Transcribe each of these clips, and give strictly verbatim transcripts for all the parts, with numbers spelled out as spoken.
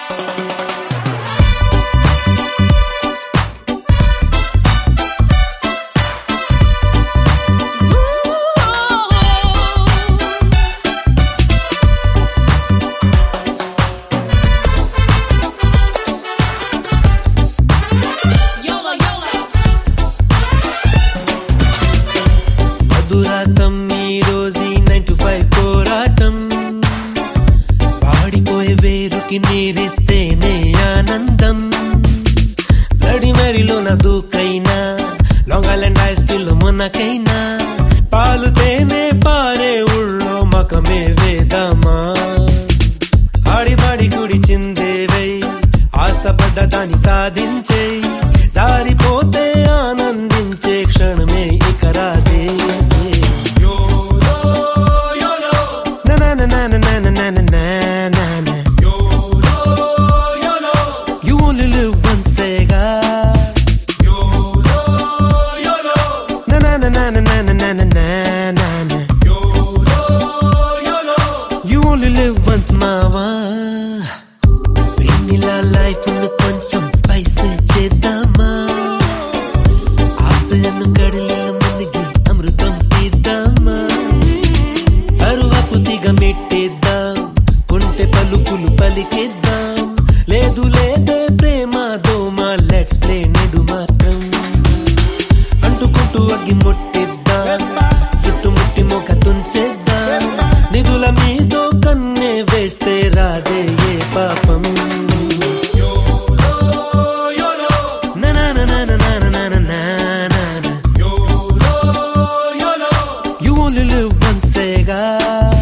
మధురాతం ఈ రోజు nine to five పోరాటం పాడిపోయే వేరుకి నీరిస్తేనే ఆనందం బ్లడీ మేరీలోన దూకైనా లాంగ్ ఐలాండ్ ఐస్టిల్లో మొన్నకైనా పాలు తేనే పారే ఊళ్ళో మకమే వేదమా ఆడి పాడి గుడి చిందేవై ఆశపడ్డ దాన్ని సాధించే జారిపోతే ఆనందించే క్షణమే ఇక రాదే You only live once, say God. Na na na na na na na na na na na. You only live once, mama. Vanilla life unnu koncham spice chedama. Aasayanu kadalilo munigi amrutam teedama. Aruvapu tiga mettedam. Kunte palukulu palikedam. లేదు లేదే ప్రేమ దోమ let's play నెడు మాత్రం అంటుకుంటూ అగ్గి ముట్టిద్దాం చుట్టుముట్టి మొక్క తుంచేద్దాం నిధుల మీదో కన్నే వేస్తే రాదే ఏ పాపం You only live once, say God.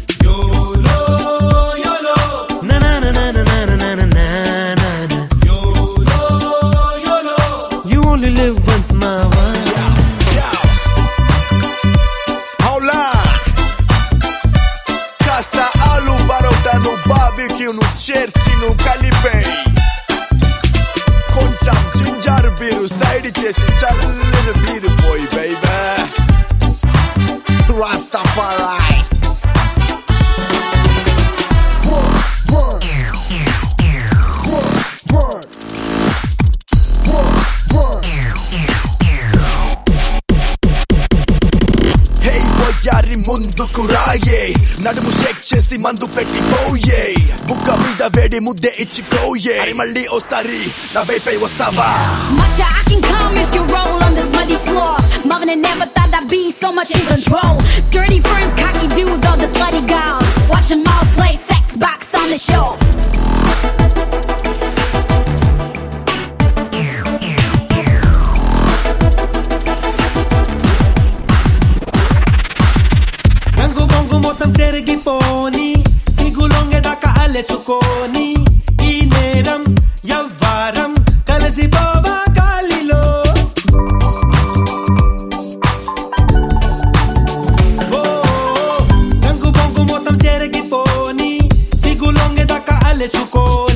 You only live once, mama. Hola, Casta alu barota no barbecue no cherchi no calipei. Koncham ginger beer side chesi challin beer boy baby. Rastafari. యారి ముందుకు రాయే నడుము షేక్ చేసి మందు పెట్టి పోయే బుక్క మీద వేడి ముద్దే ఇచ్చిపోయే మళ్ళీ ఓసారి నా వైపై వస్తావా Matcha, I can come if you roll on this muddy floor. Mother never thought I'd be so much in control. Dirty friends, cocky dudes, all the slutty gals. Watch them all play sex box on the show. మొత్తం చెరిగిపోని సిగులొంగె దాకా అలెసుకొని ఈ నేరం యవ్వారం కలిసిపోవా గాలిలో రంగు బొంగు మొత్తం చెరిగిపోని సిగులొంగె దాకా అలెసుకొని